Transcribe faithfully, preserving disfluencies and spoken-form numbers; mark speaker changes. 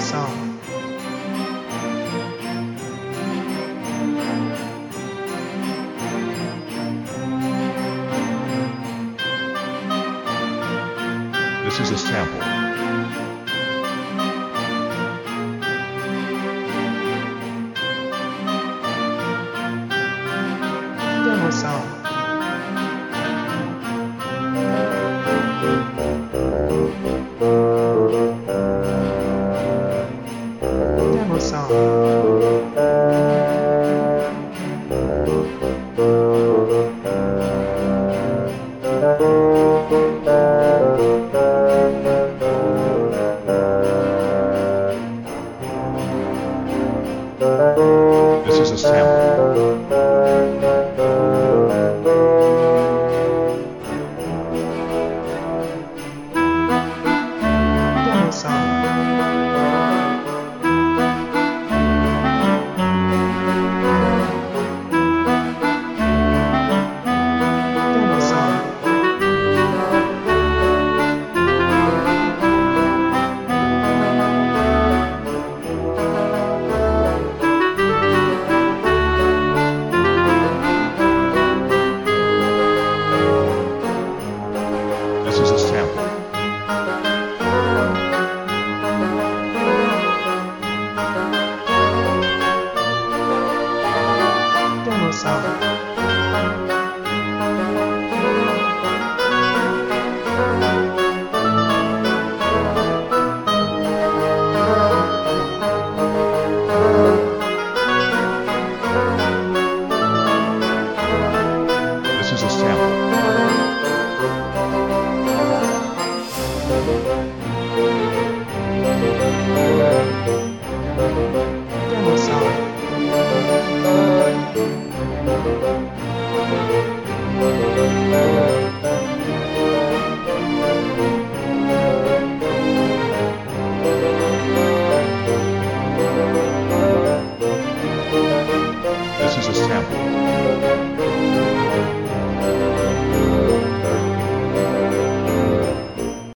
Speaker 1: song.
Speaker 2: This is a sample.
Speaker 1: Demo song. Demo song.
Speaker 2: This is a sample.
Speaker 1: Demo song. Demo song.
Speaker 2: This is a sample.
Speaker 1: Demo song.
Speaker 2: This is a sample.